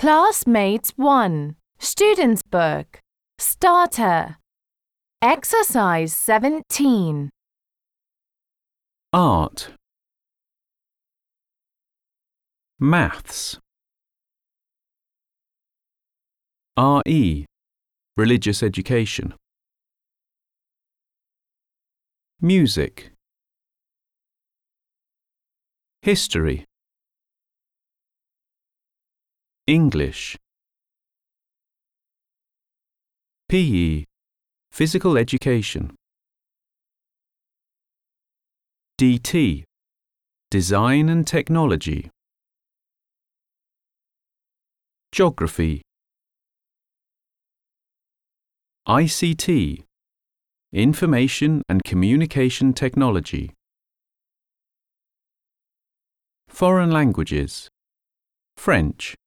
Classmates 1. Student's Book. Starter. Exercise 17. Art. Maths. RE. Religious education. Music. History. English. PE. Physical education. DT. Design and technology. Geography. ICT. Information and communication technology. Foreign languages. French.